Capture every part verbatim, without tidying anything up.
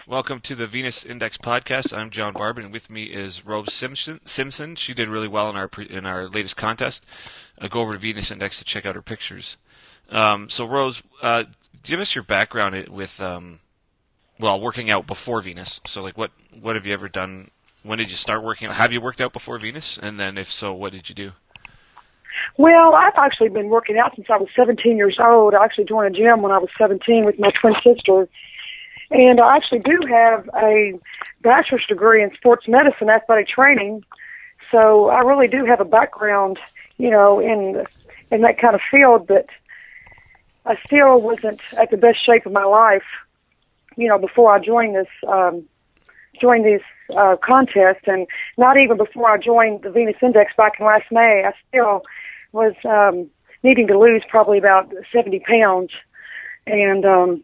Welcome to the Venus Index podcast. I'm John Barber, and with me is Rose Simpson. Simpson. She did really well in our pre- in our latest contest. Uh, go over to Venus Index to check out her pictures. Um, so, Rose, uh, give us your background with um, well, working out before Venus. So, like, what what have you ever done? When did you start working out? Have you worked out before Venus? And then, if so, what did you do? Well, I've actually been working out since I was seventeen years old. I actually joined a gym when I was seventeen with my twin sister. And I actually do have a bachelor's degree in sports medicine, athletic training. So I really do have a background, you know, in in that kind of field. But I still wasn't at the best shape of my life, you know, before I joined this um, joined this uh, contest, and not even before I joined the Venus Index back in last May. I still was um, needing to lose probably about seventy pounds, and um,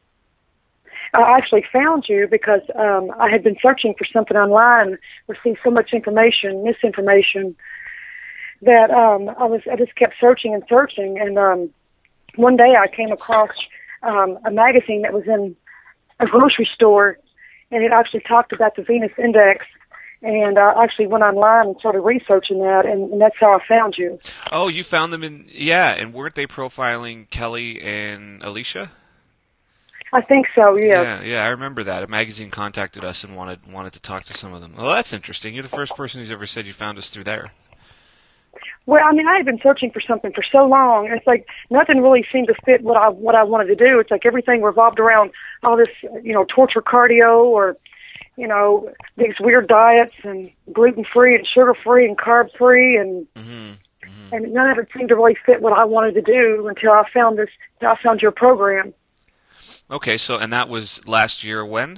I actually found you because um, I had been searching for something online, received so much information, misinformation, that um, I was I just kept searching and searching. And um, one day I came across um, a magazine that was in a grocery store, and it actually talked about the Venus Index. And I actually went online and started researching that, and, and that's how I found you. Oh, you found them in yeah, and weren't they profiling Kelly and Alicia? I think so, yeah. Yeah, yeah, I remember that. A magazine contacted us and wanted wanted to talk to some of them. Well, that's interesting. You're the first person who's ever said you found us through there. Well, I mean, I had been searching for something for so long. It's like nothing really seemed to fit what I what I wanted to do. It's like everything revolved around all this, you know, torture cardio or, you know, these weird diets and gluten-free and sugar-free and carb-free, and Mm-hmm. Mm-hmm. and none of it seemed to really fit what I wanted to do until I found this. Until I found your program. Okay, so and that was last year when?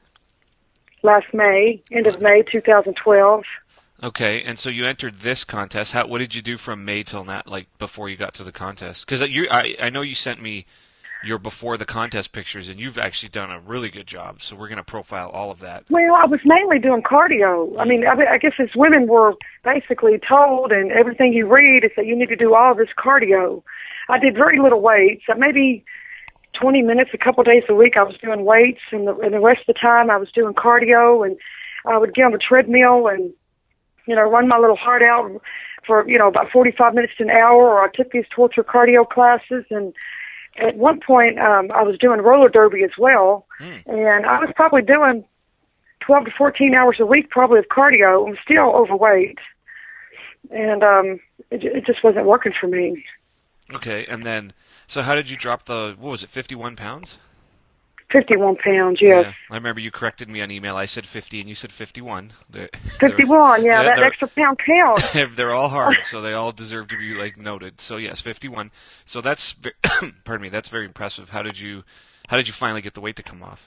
Last May, end of May two thousand twelve. Okay, and so you entered this contest. How what did you do from May till now, like before you got to the contest? Because you, I, I know you sent me your before the contest pictures, and you've actually done a really good job. So we're going to profile all of that. Well, I was mainly doing cardio. I mean, I, I guess as women were basically told, and everything you read is that you need to do all this cardio. I did very little weights. Uh, maybe twenty minutes a couple of days a week I was doing weights, and the, and the rest of the time I was doing cardio, and I would get on the treadmill and, you know, run my little heart out for, you know, about forty-five minutes to an hour, or I took these torture cardio classes. And at one point um, I was doing roller derby as well, mm. and I was probably doing twelve to fourteen hours a week probably of cardio. I'm still overweight, and um, it, it just wasn't working for me. Okay, and then, so how did you drop the, what was it, fifty-one pounds? fifty-one pounds, yes. Yeah, I remember you corrected me on email. I said fifty, and you said fifty-one. They're, fifty-one, they're, yeah, yeah, that extra pound counts. They're all hard, so they all deserve to be, like, noted. So, yes, fifty-one. So that's, pardon me, that's very impressive. How did you, how did you finally get the weight to come off?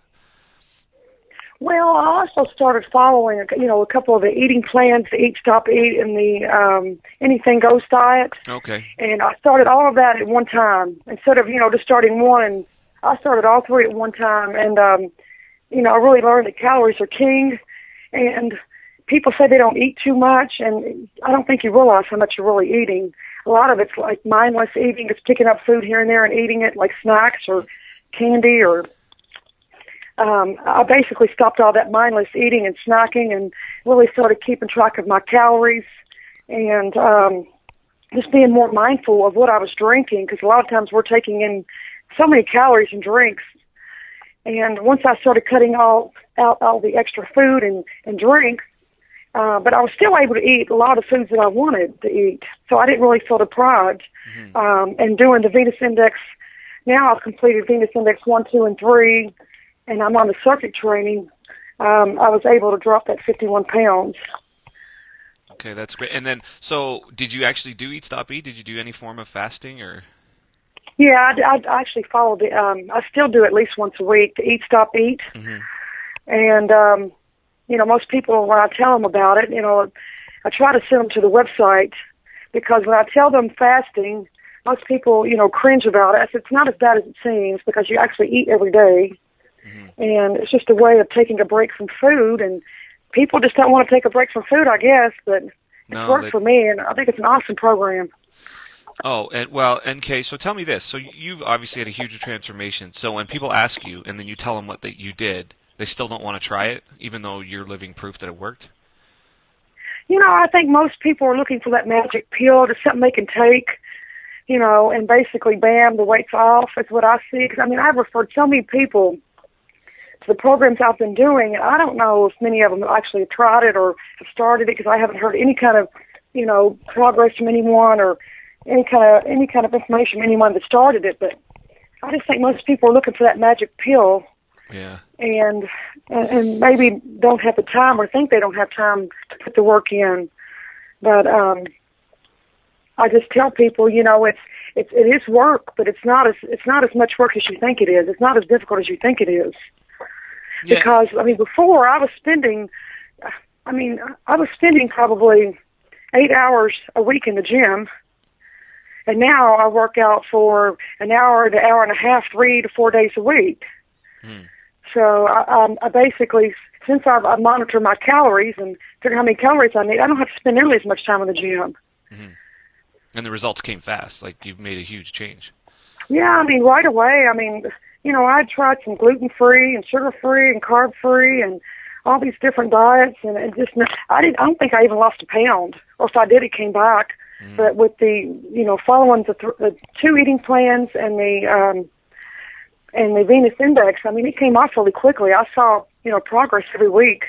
Well, I also started following, you know, a couple of the eating plans, the Eat, Stop, Eat, and the um, Anything Goes diet. Okay. And I started all of that at one time instead of, you know, just starting one. And I started all three at one time. And, um, you know, I really learned that calories are king. And people say they don't eat too much, and I don't think you realize how much you're really eating. A lot of it's like mindless eating, just picking up food here and there and eating it, like snacks or candy or... Um, I basically stopped all that mindless eating and snacking and really started keeping track of my calories and um, just being more mindful of what I was drinking, because a lot of times we're taking in so many calories in drinks. And once I started cutting all out all the extra food and, and drink, uh, but I was still able to eat a lot of foods that I wanted to eat, so I didn't really feel deprived. Mm-hmm. Um, and doing the Venus Index, now I've completed Venus Index one, two, and three, and I'm on the circuit training. Um, I was able to drop that fifty-one pounds. Okay, that's great. And then, so did you actually do Eat, Stop, Eat? Did you do any form of fasting, or? Yeah, I, I actually followed it. Um, I still do at least once a week, the Eat, Stop, Eat. Mm-hmm. And, um, you know, most people, when I tell them about it, you know, I try to send them to the website, because when I tell them fasting, most people, you know, cringe about it. I said, it's not as bad as it seems, because you actually eat every day. Mm-hmm. And it's just a way of taking a break from food, and people just don't want to take a break from food, I guess, but it's no, worked they... for me, and I think it's an awesome program. Oh, and well, N K, so tell me this. So you've obviously had a huge transformation. So when people ask you, and then you tell them what that you did, they still don't want to try it, even though you're living proof that it worked? You know, I think most people are looking for that magic pill, just something they can take, you know, and basically, bam, the weight's off. Is what I see. Because I mean, I've referred so many people to the programs I've been doing, and I don't know if many of them actually have tried it or have started it, because I haven't heard any kind of, you know, progress from anyone or any kind of any kind of information from anyone that started it. But I just think most people are looking for that magic pill. Yeah. And and maybe don't have the time or think they don't have time to put the work in. But um, I just tell people, you know, it's it's it is work, but it's not as it's not as much work as you think it is. It's not as difficult as you think it is. Yeah. Because I mean, before I was spending, I mean, I was spending probably eight hours a week in the gym. And now I work out for an hour to hour and a half, three to four days a week. Hmm. So I, um, I basically, since I've, I monitor my calories and figure how many calories I need, I don't have to spend nearly as much time in the gym. Mm-hmm. And the results came fast. Like, you've made a huge change. Yeah, I mean, right away. I mean, you know, I tried some gluten-free and sugar-free and carb-free and all these different diets, and it just, I didn't. I don't think I even lost a pound, or if I did, it came back. Mm-hmm. But with the, you know, following the, th- the two eating plans and the um, and the Venus Index, I mean, it came off really quickly. I saw, you know, progress every week.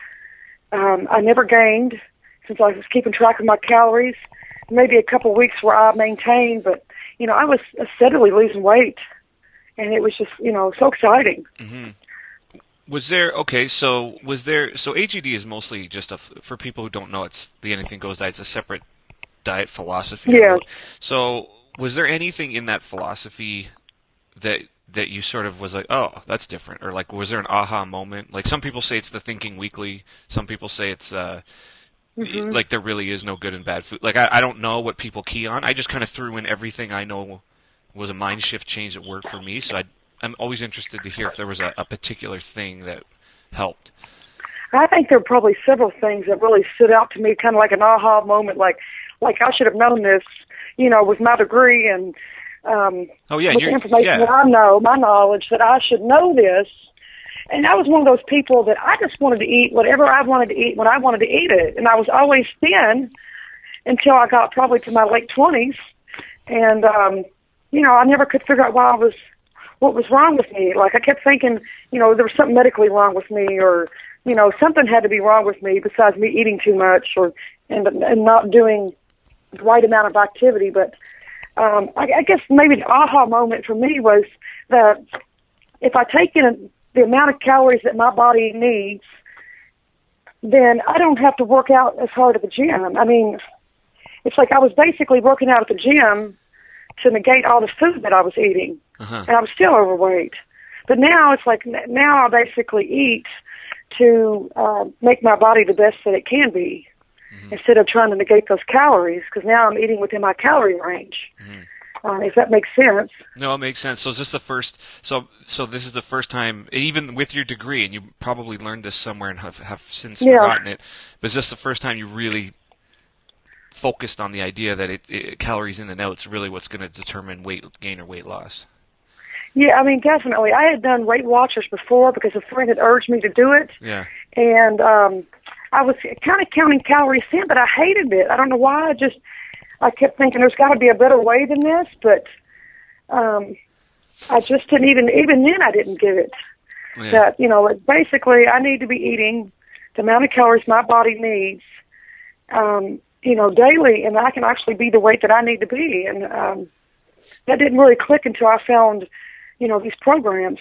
Um, I never gained since I was keeping track of my calories. Maybe a couple of weeks where I maintained, but, you know, I was steadily losing weight, and it was just, you know, so exciting. Mm-hmm. Was there, okay, so was there, so A G D is mostly just a, for people who don't know, it's the Anything Goes diet, it's a separate diet philosophy. Yeah. So was there anything in that philosophy that that you sort of was like, oh, that's different? Or like, was there an aha moment? Like, some people say it's the Thinking Weekly. Some people say it's, uh, mm-hmm. like, there really is no good and bad food. Like, I, I don't know what people key on. I just kind of threw in everything I know was a mind shift change that worked for me. So I, I'm always interested to hear if there was a, a particular thing that helped. I think there are probably several things that really stood out to me, kind of like an aha moment, like, like I should have known this, you know, with my degree and um, oh, yeah, with the information yeah. that I know, my knowledge, that I should know this. And I was one of those people that I just wanted to eat whatever I wanted to eat when I wanted to eat it. And I was always thin until I got probably to my late twenties. And, um, you know, I never could figure out why I was, what was wrong with me. Like, I kept thinking, you know, there was something medically wrong with me, or, you know, something had to be wrong with me besides me eating too much or and, and not doing the right amount of activity. But um, I, I guess maybe the aha moment for me was that if I take in the amount of calories that my body needs, then I don't have to work out as hard at the gym. I mean, it's like I was basically working out at the gym to negate all the food that I was eating, uh-huh. and I was still overweight. But now it's like, now I basically eat to uh, make my body the best that it can be, mm-hmm. instead of trying to negate those calories, because now I'm eating within my calorie range. Mm-hmm. Uh, if that makes sense. No, it makes sense. So is this the first, so so this is the first time, even with your degree, and you probably learned this somewhere and have, have since yeah. forgotten it, but is this the first time you really focused on the idea that it, it calories in and out is really what's going to determine weight gain or weight loss? Yeah, I mean, definitely. I had done Weight Watchers before because a friend had urged me to do it. Yeah. And um, I was kind of counting calories in, but I hated it. I don't know why. I just, I kept thinking there's got to be a better way than this, but um, I just didn't even, even then I didn't get it. Yeah. That, you know, basically I need to be eating the amount of calories my body needs, um, you know, daily, and I can actually be the weight that I need to be. And um, that didn't really click until I found, you know, these programs.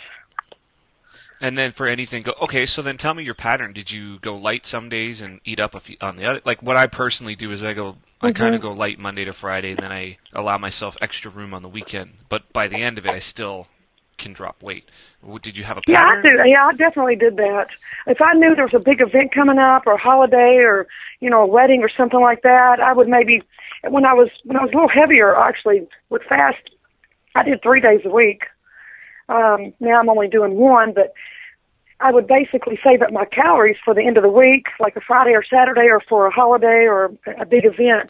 And then for anything, go okay. So then tell me your pattern. Did you go light some days and eat up a few on the other? Like, what I personally do is I go, I mm-hmm. kind of go light Monday to Friday, and then I allow myself extra room on the weekend. But by the end of it, I still can drop weight. Did you have a pattern? Yeah, I do. Yeah, I definitely did that. If I knew there was a big event coming up, or a holiday, or, you know, a wedding or something like that, I would maybe, when I was when I was a little heavier, actually, with fast, I did three days a week. Um, now I'm only doing one, but I would basically save up my calories for the end of the week, like a Friday or Saturday, or for a holiday or a big event.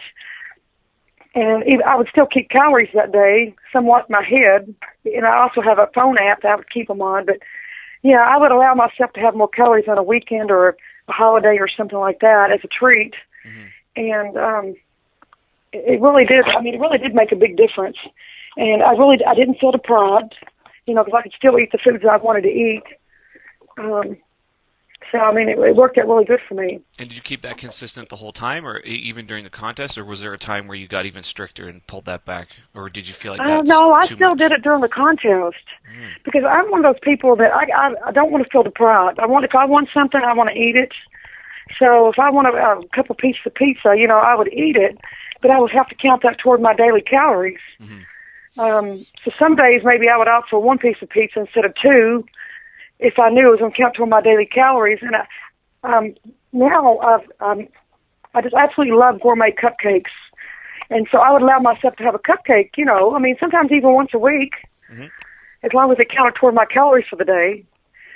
And even, I would still keep calories that day, somewhat in my head. And I also have a phone app that I would keep them on. But, yeah, I would allow myself to have more calories on a weekend or a holiday or something like that as a treat. Mm-hmm. And um, it, it really did. I mean, it really did make a big difference. And I really, I didn't feel deprived, you know, because I could still eat the foods that I wanted to eat. Um, so, I mean, it, it worked out really good for me. And did you keep that consistent the whole time, or even during the contest, or was there a time where you got even stricter and pulled that back, or did you feel like that? Uh, no, I too still much? did it during the contest mm. because I'm one of those people that I, I I don't want to feel deprived. I want if I want something, I want to eat it. So if I want a, a couple pieces of pizza, you know, I would eat it, but I would have to count that toward my daily calories. Mm-hmm. Um, so some days maybe I would opt for one piece of pizza instead of two, if I knew it was going to count toward my daily calories. And I, um, now I've, um, I just absolutely love gourmet cupcakes. And so I would allow myself to have a cupcake, you know, I mean, sometimes even once a week, mm-hmm. as long as it counted toward my calories for the day.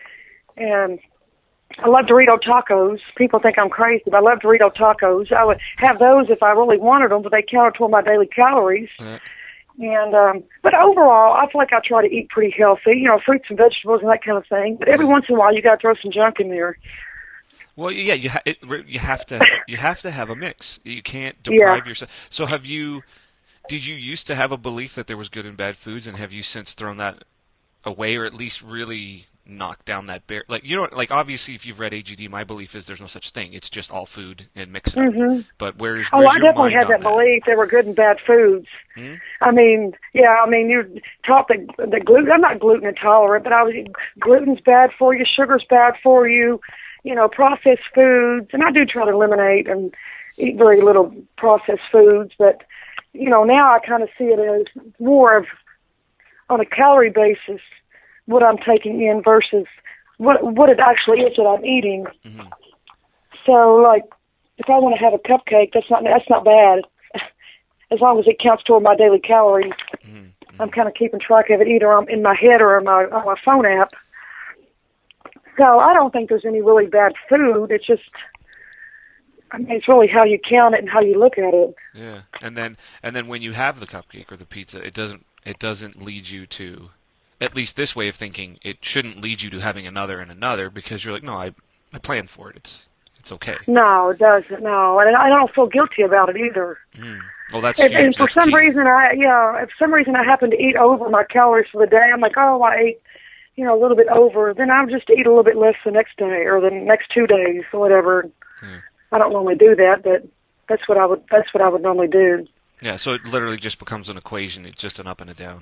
And I love Dorito tacos. People think I'm crazy, but I love Dorito tacos. I would have those if I really wanted them, but they counted toward my daily calories. Mm-hmm. And, um, but overall, I feel like I try to eat pretty healthy, you know, fruits and vegetables and that kind of thing. But every once in a while, you got to throw some junk in there. Well, yeah, you ha- it, you have to you have to have a mix. You can't deprive yeah. yourself. So, have you? Did you used to have a belief that there was good and bad foods, and have you since thrown that away, or at least really knocked down that barrier? Like, you know, like obviously, if you've read A G D, my belief is there's no such thing. It's just all food and mix it mm-hmm. up. But where's, oh, where's I your definitely mind had on that, that belief there were good and bad foods. Mm-hmm. I mean, yeah, I mean, you're taught that the gluten. I'm not gluten intolerant, but I was gluten's bad for you, sugar's bad for you. You know, processed foods, and I do try to eliminate and eat very little processed foods, but, you know, now I kind of see it as more of, on a calorie basis, what I'm taking in versus what what it actually is that I'm eating. Mm-hmm. So, like, if I want to have a cupcake, that's not that's not bad, as long as it counts toward my daily calories. Mm-hmm. I'm kind of keeping track of it either in my head or on my, on my phone app. So I don't think there's any really bad food. It's just, I mean, it's really how you count it and how you look at it. Yeah, and then and then when you have the cupcake or the pizza, it doesn't it doesn't lead you to, at least this way of thinking, it shouldn't lead you to having another and another, because you're like, no, I I planned for it. It's it's okay. No, it doesn't. No, and I don't feel guilty about it either. Mm. Well, that's and, huge. and for that's some key. reason, I yeah, if for some reason I happen to eat over my calories for the day, I'm like, oh, I ate, you know, a little bit over, then I'll just eat a little bit less the next day or the next two days or whatever. Hmm. I don't normally do that, but that's what I would that's what I would normally do. Yeah, so it literally just becomes an equation. It's just an up and a down.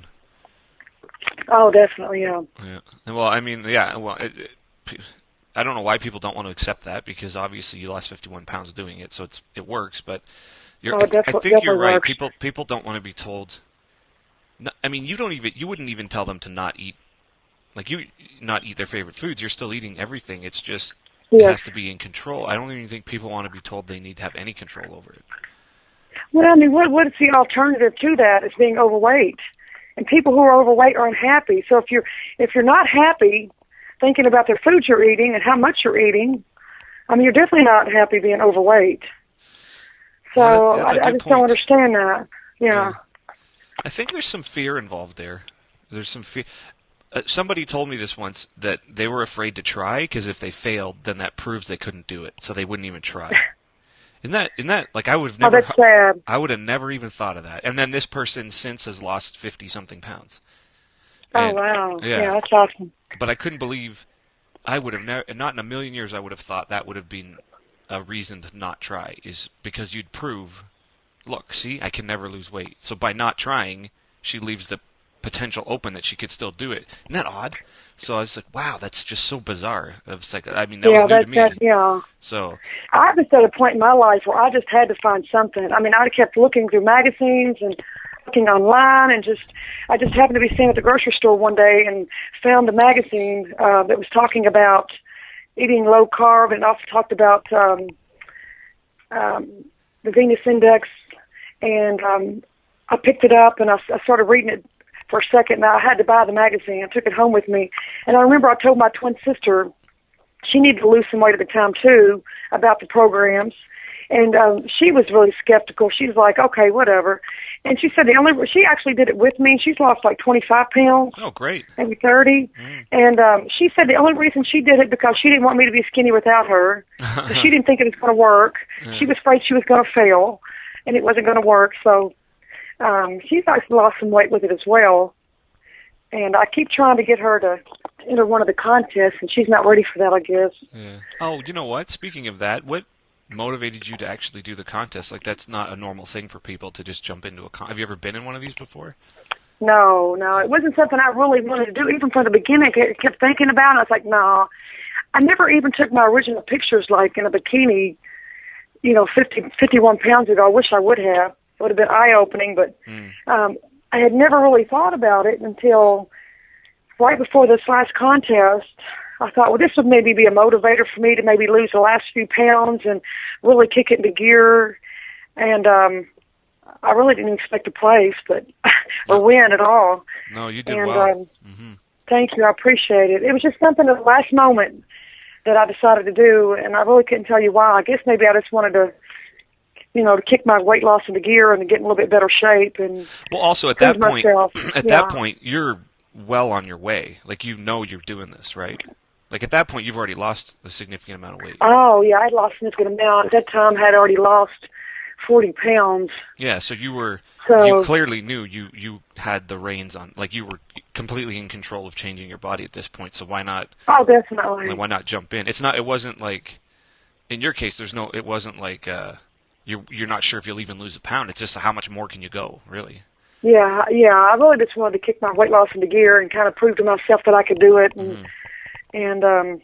Oh, definitely, yeah. Yeah. Well, I mean, yeah. Well, it, it, I don't know why people don't want to accept that, because obviously you lost fifty-one pounds doing it, so it's it works. But you're, oh, I, defi- I think you're right. Works. People people don't want to be told. No, I mean, you don't even you wouldn't even tell them to not eat. Like, you not eat their favorite foods, you're still eating everything. It's just, yes. It has to be in control. I don't even think people want to be told they need to have any control over it. Well, I mean, what what's the alternative to that is being overweight. And people who are overweight are unhappy. So if you're, if you're not happy thinking about the food you're eating and how much you're eating, I mean, you're definitely not happy being overweight. So well, that's, that's I, I just point. don't understand that. Yeah. yeah. I think there's some fear involved there. There's some fear. Uh, somebody told me this once, that they were afraid to try because if they failed, then that proves they couldn't do it, so they wouldn't even try. Isn't that isn't that like I would have never? Oh, that's sad. I would have never even thought of that. And then this person since has lost fifty something pounds. And, oh wow! Yeah. yeah, that's awesome. But I couldn't believe I would have never, not in a million years, I would have thought that would have been a reason to not try. Is because you'd prove, look, see, I can never lose weight. So by not trying, she leaves the potential open that she could still do it. Isn't that odd? So I was like, wow, that's just so bizarre. Of like, I mean, that yeah, was new to me. That, yeah. So I was at a point in my life where I just had to find something. I mean, I kept looking through magazines and looking online, and just I just happened to be standing at the grocery store one day and found a magazine uh, that was talking about eating low carb, and also talked about um, um, the Venus Index, and um, I picked it up and I, I started reading it for a second. Now I had to buy the magazine. I took it home with me, and I remember I told my twin sister she needed to lose some weight at the time too about the programs, And um, she was really skeptical. She's like, okay, whatever. And she said the only she actually did it with me. She's lost like twenty-five pounds. Oh, great. Maybe thirty. Mm. And um, she said the only reason she did it because she didn't want me to be skinny without her. So she didn't think it was going to work. Yeah. She was afraid she was going to fail, and it wasn't going to work. So um, she's actually lost some weight with it as well. And I keep trying to get her to enter one of the contests, and she's not ready for that, I guess. Yeah. Oh, you know what? Speaking of that, what motivated you to actually do the contest? Like, that's not a normal thing for people to just jump into a con. Have you ever been in one of these before? No, no. It wasn't something I really wanted to do. Even from the beginning, I kept thinking about it. I was like, no. I never even took my original pictures, like, in a bikini, you know, fifty, fifty-one pounds ago. I wish I would have. It would have been eye-opening, but mm. um, I had never really thought about it until right before this last contest. I thought, well, this would maybe be a motivator for me to maybe lose the last few pounds and really kick it into gear. And um, I really didn't expect to place, but or win at all. No, you did and, well. Um, mm-hmm. Thank you. I appreciate it. It was just something at the last moment that I decided to do, and I really couldn't tell you why. I guess maybe I just wanted to, you know, to kick my weight loss into gear and to get in a little bit better shape. And well, also at that point, myself. at yeah. that point, you're well on your way. Like, you know you're doing this, right? Like, at that point, you've already lost a significant amount of weight. Oh, yeah, I'd lost a significant amount. At that time, I had already lost forty pounds. Yeah, so you were, so, you clearly knew you, you had the reins on, like, you were completely in control of changing your body at this point, so why not? Oh, definitely. Like, why not jump in? It's not, it wasn't like, in your case, there's no, it wasn't like, uh, you're, you're not sure if you'll even lose a pound. It's just how much more can you go, really? Yeah, yeah, I really just wanted to kick my weight loss into gear and kind of prove to myself that I could do it. And, mm-hmm. and um,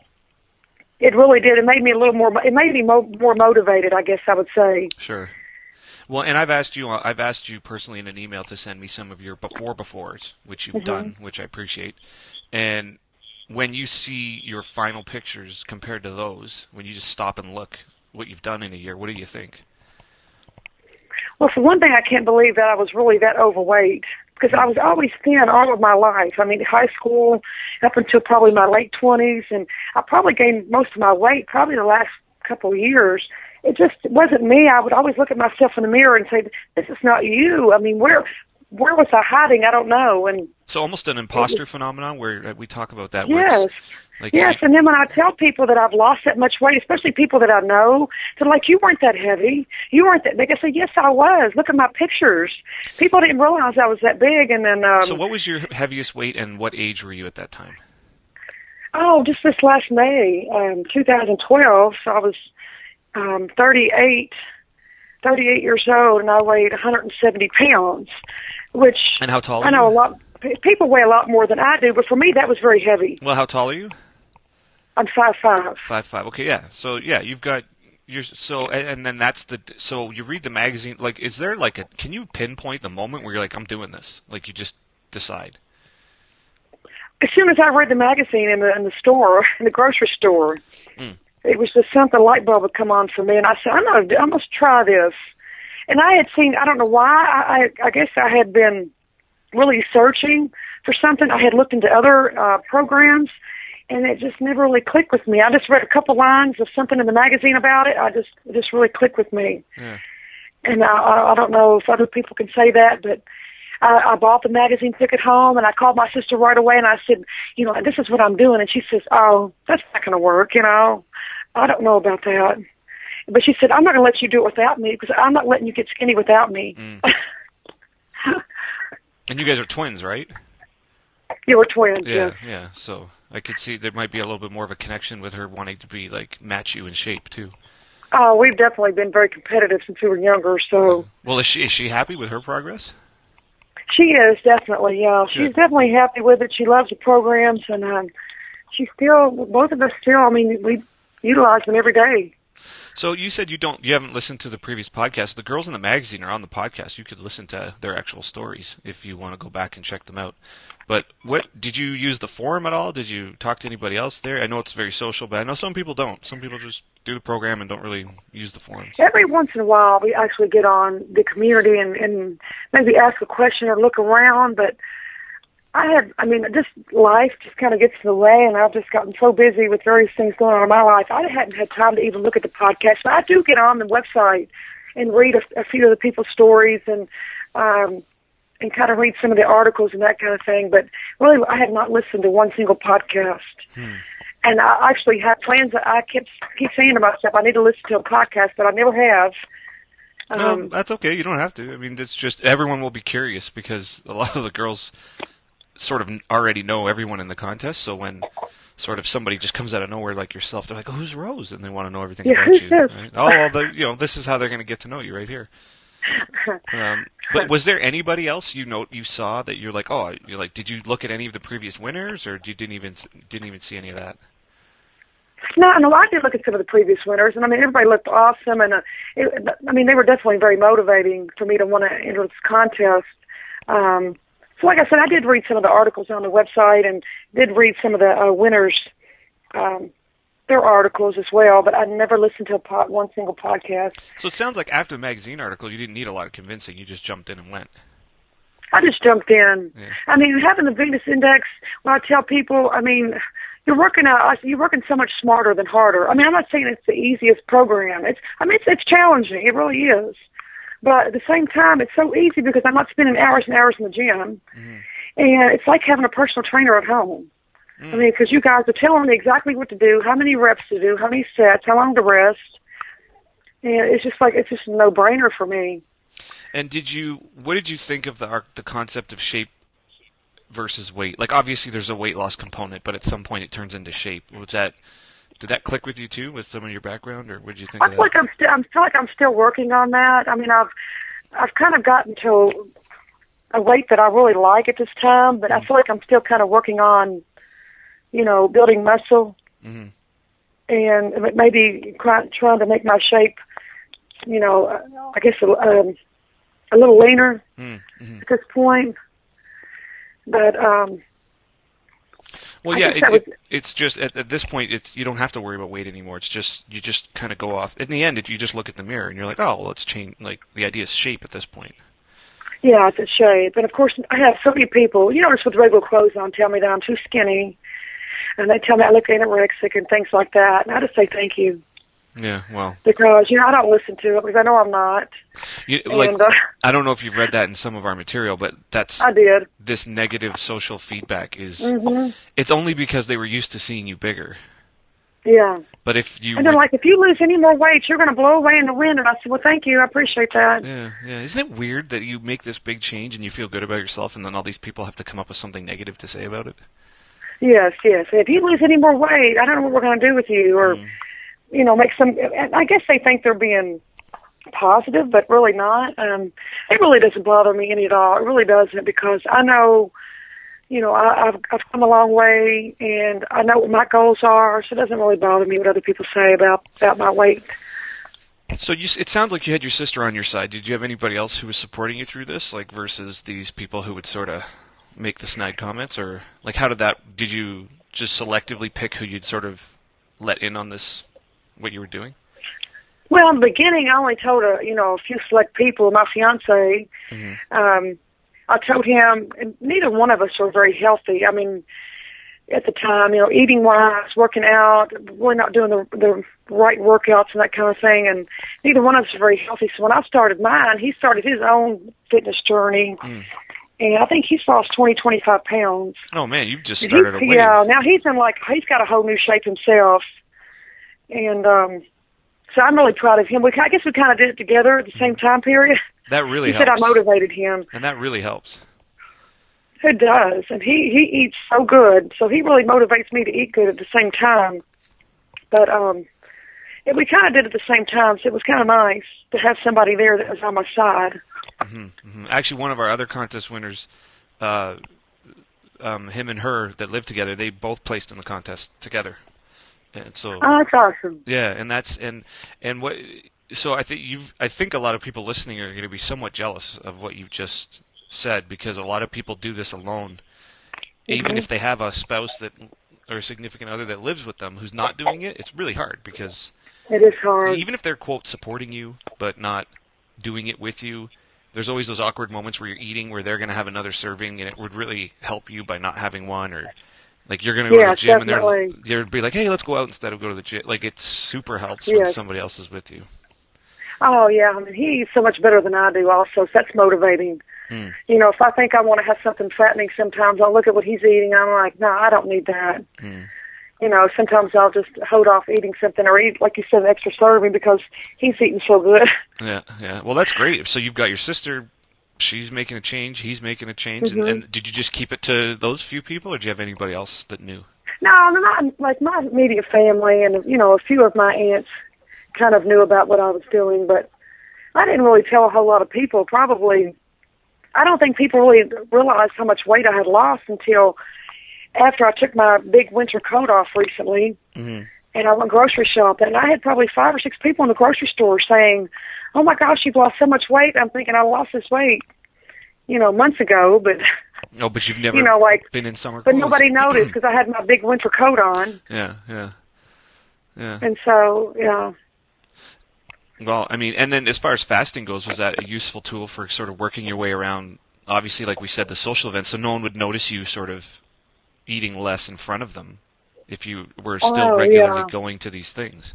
it really did. It made me a little more, it made me mo- more motivated, I guess I would say. Sure. Well, and I've asked you, I've asked you personally in an email to send me some of your before befores, which you've mm-hmm. done, which I appreciate. And when you see your final pictures compared to those, when you just stop and look what you've done in a year, what do you think? Well, for one thing, I can't believe that I was really that overweight, because I was always thin all of my life. I mean, high school up until probably my late twenties, and I probably gained most of my weight probably the last couple of years. It just wasn't me. I would always look at myself in the mirror and say, this is not you. I mean, where where was I hiding? I don't know. And so almost an imposter was, phenomenon where we talk about that. Yes. Like yes, you, and then when I tell people that I've lost that much weight, especially people that I know, they're like, you weren't that heavy. You weren't that big. I say, yes, I was. Look at my pictures. People didn't realize I was that big. And then. Um, so what was your heaviest weight and what age were you at that time? Oh, just this last May, um, two thousand twelve, so I was um, thirty-eight, thirty-eight years old, and I weighed one hundred seventy pounds, which and how tall are I know you? a lot. People weigh a lot more than I do, but for me, that was very heavy. Well, how tall are you? I'm five five. Five five. Okay, yeah. So yeah, you've got you're so, and, and then that's the so you read the magazine. Like, is there like a? Can you pinpoint the moment where you're like, I'm doing this? Like, you just decide. As soon as I read the magazine in the in the store, in the grocery store, mm. it was just something, light bulb would come on for me, and I said, I'm gonna, I must try this. And I had seen, I don't know why, I, I, I guess I had been really searching for something. I had looked into other uh, programs, and it just never really clicked with me. I just read a couple lines of something in the magazine about it. I just, it just really clicked with me. Yeah. And I, I don't know if other people can say that, but I, I bought the magazine, took it home, and I called my sister right away, and I said, you know, this is what I'm doing. And she says, oh, that's not going to work, you know. I don't know about that. But she said, I'm not going to let you do it without me, because I'm not letting you get skinny without me. Mm. And you guys are twins, right? You were twins, yeah. yes. Yeah, so I could see there might be a little bit more of a connection with her wanting to be, like, match you in shape, too. Oh, we've definitely been very competitive since we were younger, so... Well, is she is she happy with her progress? She is, definitely, yeah. She's Good. definitely happy with it. She loves the programs, and um, she still, both of us still, I mean, we utilize them every day. So you said you don't, you haven't listened to the previous podcast. The girls in the magazine are on the podcast. You could listen to their actual stories if you want to go back and check them out. But what did you use the forum at all? Did you talk to anybody else there? I know it's very social, but I know some people don't. Some people just do the program and don't really use the forums. Every once in a while, we actually get on the community and, and maybe ask a question or look around, but I have, I mean, just life just kind of gets in the way, and I've just gotten so busy with various things going on in my life. I hadn't had time to even look at the podcast, but I do get on the website and read a, a few of the people's stories and um, and kind of read some of the articles and that kind of thing. But really, I have not listened to one single podcast. Hmm. And I actually have plans that I kept keep saying to myself, I need to listen to a podcast, but I never have. Um, no, that's okay. You don't have to. I mean, it's just everyone will be curious because a lot of the girls sort of already know everyone in the contest. So when sort of somebody just comes out of nowhere like yourself, they're like, "Oh, who's Rose?" And they want to know everything yeah, about you. Right? Oh, well, the, you know, this is how they're going to get to know you right here. Um, but was there anybody else you know you saw that you're like, oh, you're like, did you look at any of the previous winners, or you didn't even didn't even see any of that? No, no, I did look at some of the previous winners, and I mean, everybody looked awesome, and uh, it, I mean, they were definitely very motivating for me to want to enter this contest. Um, so, like I said, I did read some of the articles on the website, and did read some of the uh, winners, um, their articles as well. But I never listened to a pod, one single podcast. So it sounds like after the magazine article, you didn't need a lot of convincing; you just jumped in and went. I just jumped in. Yeah. I mean, having the Venus Index, when I tell people, I mean, you're working out, you're working so much smarter than harder. I mean, I'm not saying it's the easiest program. It's, I mean, it's, it's challenging. It really is. But at the same time, it's so easy because I'm not spending hours and hours in the gym. Mm-hmm. And it's like having a personal trainer at home. Mm. I mean, because you guys are telling me exactly what to do, how many reps to do, how many sets, how long to rest. And it's just like, it's just a no-brainer for me. And did you, what did you think of the the concept of shape versus weight? Like, obviously there's a weight loss component, but at some point it turns into shape. Was that, did that click with you too, with some of your background, or what did you think I of feel that? like I'm still, I feel like I'm still working on that. I mean, I've, I've kind of gotten to a weight that I really like at this time, but mm-hmm. I feel like I'm still kind of working on, you know, building muscle, mm-hmm. and maybe trying to make my shape, you know, I guess, um, a little leaner mm-hmm. at this point. But, um, well, I yeah, it, was, it, it's just at, at this point, it's you don't have to worry about weight anymore. It's just you just kind of go off. In the end, it, you just look at the mirror and you're like, oh, well, let's change. Like the idea is shape at this point. Yeah, it's a shape. And of course, I have so many people, you know, just with regular clothes on, tell me that I'm too skinny, and they tell me I look anorexic and things like that. And I just say thank you. Yeah, well, because you know I don't listen to it because I know I'm not. You, like, and, uh, I don't know if you've read that in some of our material, but that's I did. This negative social feedback is mm-hmm. it's only because they were used to seeing you bigger. Yeah. But if you and they're like, if you lose any more weight, you're going to blow away in the wind. And I said, well, thank you, I appreciate that. Yeah, yeah. Isn't it weird that you make this big change and you feel good about yourself, and then all these people have to come up with something negative to say about it? Yes, yes. If you lose any more weight, I don't know what we're going to do with you, or. Mm. You know, make some. I guess they think they're being positive, but really not. Um, it really doesn't bother me any at all. It really doesn't, because I know, you know, I, I've I've come a long way, and I know what my goals are. So it doesn't really bother me what other people say about about my weight. So you, it sounds like you had your sister on your side. Did you have anybody else who was supporting you through this, like versus these people who would sort of make the snide comments, or like how did that? Did you just selectively pick who you'd sort of let in on this? What you were doing? Well, in the beginning, I only told a you know a few select people. My fiance, mm-hmm. um, I told him, and neither one of us were very healthy. I mean, at the time, you know, eating wise, working out, really not doing the the right workouts and that kind of thing, and neither one of us was very healthy. So when I started mine, he started his own fitness journey. Mm. And I think he's lost twenty, twenty-five pounds. Oh man, you've just started he, a wave. Yeah, now he's in like he's got a whole new shape himself. And um, so I'm really proud of him. We, I guess we kind of did it together at the same time period. That really he helps. He said I motivated him. And that really helps. It does. And he, he eats so good. So he really motivates me to eat good at the same time. But um, it, we kind of did it at the same time, so it was kind of nice to have somebody there that was on my side. Mm-hmm, mm-hmm. Actually, one of our other contest winners, uh, um, him and her that lived together, they both placed in the contest together. And so, oh, that's awesome. Yeah, and that's and and what. So I think you've. I think a lot of people listening are going to be somewhat jealous of what you've just said, because a lot of people do this alone, mm-hmm. even if they have a spouse that or a significant other that lives with them who's not doing it. It's really hard because it is hard. Even if they're quote supporting you but not doing it with you, there's always those awkward moments where you're eating where they're going to have another serving, and it would really help you by not having one, or like you're going to go Yes, to the gym definitely. and they're they'd be like, hey, let's go out instead of go to the gym. Like it super helps when Yes. somebody else is with you. Oh, yeah. I mean, he eats so much better than I do also, so that's motivating. Mm. You know, if I think I want to have something fattening sometimes, I'll look at what he's eating, and I'm like, no, I don't need that. Mm. You know, sometimes I'll just hold off eating something or eat, like you said, an extra serving because he's eating so good. Yeah, yeah. Well, that's great. So you've got your sister. She's making a change. He's making a change. Mm-hmm. And, and did you just keep it to those few people, or do you have anybody else that knew? No, I mean, not, like my immediate family and, you know, a few of my aunts kind of knew about what I was doing, but I didn't really tell a whole lot of people. Probably, I don't think people really realized how much weight I had lost until after I took my big winter coat off recently, Mm-hmm. and I went grocery shopping, and I had probably five or six people in the grocery store saying, oh my gosh, you've lost so much weight. I'm thinking I lost this weight, you know, months ago, but, No, but you've never you know, like, been in summer but clothes. nobody noticed because I had my big winter coat on. Yeah, yeah, yeah. And so, yeah. Well, I mean, and then as far as fasting goes, was that a useful tool for sort of working your way around, obviously, like we said, the social events, so no one would notice you sort of eating less in front of them if you were still Oh, regularly yeah. going to these things?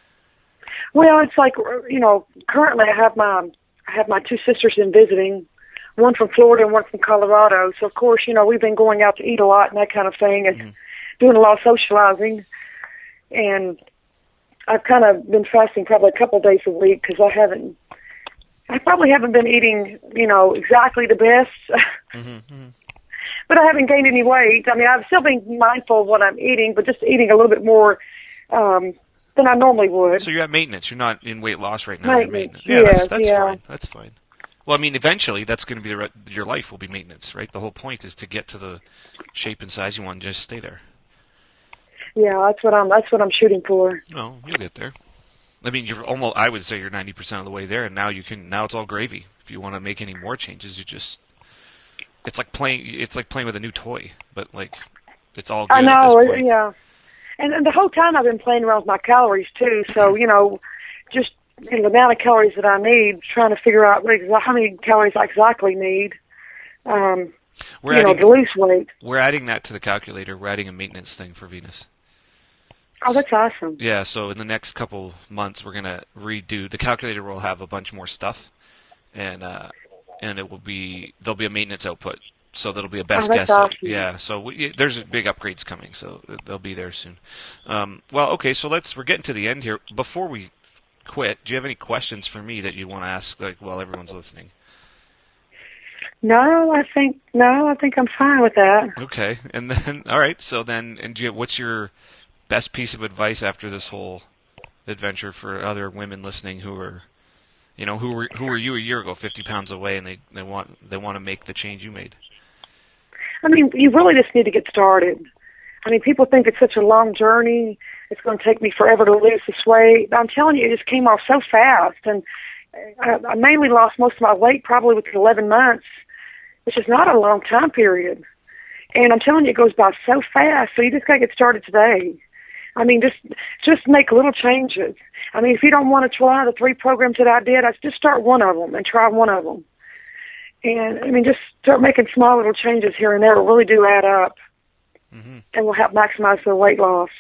Well, it's like, you know, currently I have my I have my two sisters in visiting, one from Florida and one from Colorado. So, of course, you know, we've been going out to eat a lot and that kind of thing and Mhm. doing a lot of socializing. And I've kind of been fasting probably a couple days a week because I haven't, I probably haven't been eating, you know, exactly the best. Mm-hmm. But I haven't gained any weight. I mean, I've still been mindful of what I'm eating, but just eating a little bit more um, than I normally would. So you're at maintenance. You're not in weight loss right now. You're Maintenance, maintenance. Yeah, that's, yes, that's yeah. fine. That's fine. Well, I mean, eventually that's going to be the re- your life will be maintenance, right? The whole point is to get to the shape and size you want and just stay there. Yeah, that's what I'm. That's what I'm shooting for. No, you'll get there. I mean, you're almost. I would say you're ninety percent of the way there, and now you can. Now it's all gravy. If you want to make any more changes, you just. It's like playing. It's like playing with a new toy, but like, it's all good I at this know, point. yeah. And, and the whole time I've been playing around with my calories too. So you know, just you know, the amount of calories that I need, trying to figure out what exa- how many calories I exactly need. Um, We're you know, adding. to lose weight. We're adding that to the calculator. We're adding a maintenance thing for Venus. Oh, that's awesome. Yeah, so in the next couple months, we're gonna redo the calculator. Will have a bunch more stuff, and uh, and it will be there'll be a maintenance output, so that'll be a best Oh, that's guess. awesome. Yeah, so we, there's big upgrades coming, so they'll be there soon. Um, well, okay, so let's we're getting to the end here. Before we quit, do you have any questions for me that you want to ask, like while everyone's listening? No, I think no, I think I'm fine with that. Okay, and then all right, so then and do you, what's your best piece of advice after this whole adventure for other women listening who are, you know, who were who were you a year ago, fifty pounds away, and they, they want they want to make the change you made? I mean, you really just need to get started. I mean, people think it's such a long journey. It's going to take me forever to lose this weight. I'm telling you, it just came off so fast. And I, I mainly lost most of my weight probably within eleven months, which is not a long time period. And I'm telling you, it goes by so fast. So you just got to get started today. I mean, just just make little changes. I mean, if you don't want to try the three programs that I did, I just start one of them and try one of them. And, I mean, just start making small little changes here and there will really do add up. Mm-hmm. And will help maximize the weight loss.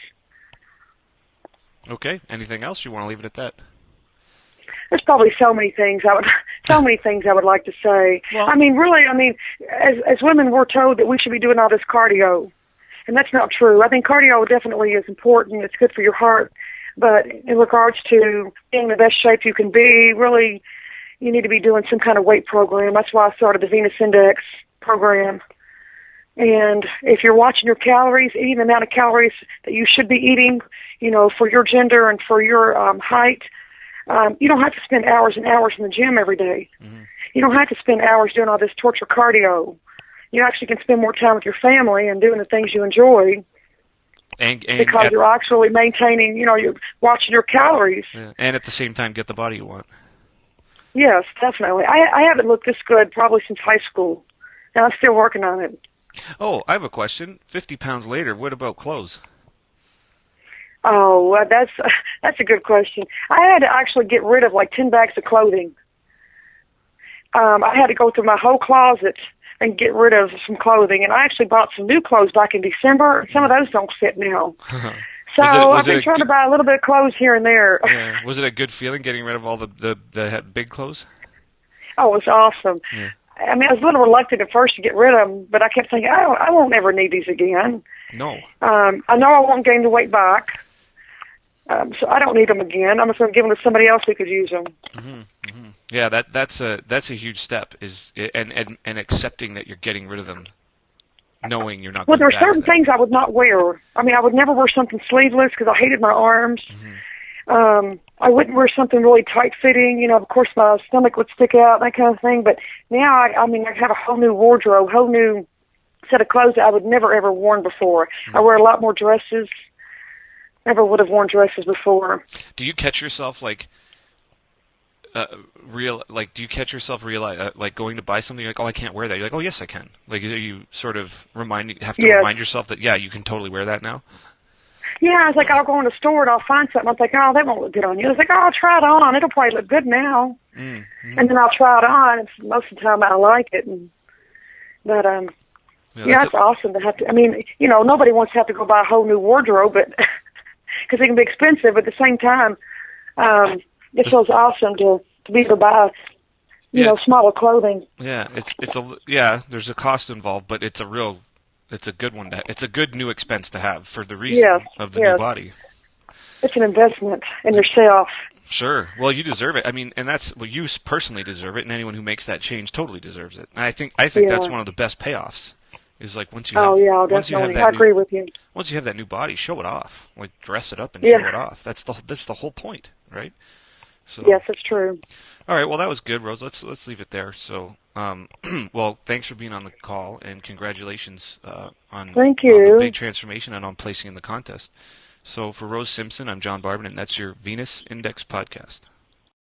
Okay. Anything else? You want to leave it at that? There's probably so many things I would, so many things I would like to say. Well, I mean, really, I mean, as as women, we're told that we should be doing all this cardio, and that's not true. I think cardio definitely is important. It's good for your heart, but in regards to being in the best shape you can be, really, you need to be doing some kind of weight program. That's why I started the Venus Index program. And if you're watching your calories, eating the amount of calories that you should be eating, you know, for your gender and for your um, height, um, you don't have to spend hours and hours in the gym every day. Mm-hmm. You don't have to spend hours doing all this torture cardio. You actually can spend more time with your family and doing the things you enjoy and, and because at, you're actually maintaining, you know, you're watching your calories. yeah, and at the same time get the body you want. Yes, definitely. I, I haven't looked this good probably since high school, and I'm still working on it. Oh, I have a question. Fifty pounds later, what about clothes? Oh, uh, that's that's a good question. I had to actually get rid of like ten bags of clothing. um, I had to go through my whole closet and get rid of some clothing. And I actually bought some new clothes back in December. Some of those don't fit now. So Was it- was I've been it a trying to good- buy a little bit of clothes here and there. Yeah. Was it a good feeling getting rid of all the the, the big clothes? Oh, it's awesome. Yeah. I mean, I was a little reluctant at first to get rid of them, but I kept thinking, I, don't, I won't ever need these again. No. Um, I know I won't gain the weight back, um, so I don't need them again. I'm just going to give them to somebody else who could use them. Yeah, that that's a that's a huge step. Is and and, and accepting that you're getting rid of them, knowing you're not. Well, going there are back certain to them. things I would not wear. I mean, I would never wear something sleeveless because I hated my arms. Mm-hmm. Um, I wouldn't wear something really tight-fitting. You know, of course, my stomach would stick out, that kind of thing. But now, I, I mean, I have a whole new wardrobe, whole new set of clothes that I would never, ever worn before. Mm-hmm. I wear a lot more dresses. Never would have worn dresses before. Do you catch yourself like, uh, real like? Do you catch yourself realize uh, like going to buy something? You're like, oh, I can't wear that. You're like, oh, yes, I can. Like, are you sort of reminding have to Yes. remind yourself that yeah, you can totally wear that now. Yeah, it's like I'll go in the store and I'll find something. I'm like, oh, that won't look good on you. It's like, oh, I'll try it on. It'll probably look good now. Mm-hmm. And then I'll try it on. And most of the time I like it. And, but, um, Yeah, yeah, that's it's awesome to have to, I mean, you know, nobody wants to have to go buy a whole new wardrobe, but, because it can be expensive. But at the same time, um, it feels awesome to, to be able to buy, you Yeah, know, it's- smaller clothing. Yeah, it's it's a yeah. There's a cost involved, but it's a real, it's a good one. To, it's a good new expense to have for the reason Yes, of the yes. new body. It's an investment in yourself. Sure. Well, you deserve it. I mean, and that's well, you personally deserve it, and anyone who makes that change totally deserves it. And I think I think Yeah. that's one of the best payoffs. Is like once you have Oh, yeah, once you have definitely. that I new, agree with you. once you have that new body, show it off. Like dress it up and Yeah. show it off. That's the that's the whole point, right? So Yes, it's true. all right. Well, that was good, Rose. Let's let's leave it there. So, um, well, thanks for being on the call, and congratulations uh, on, Thank on the you. big transformation and on placing in the contest. So, for Rose Simpson, I'm John Barban, and that's your Venus Index podcast.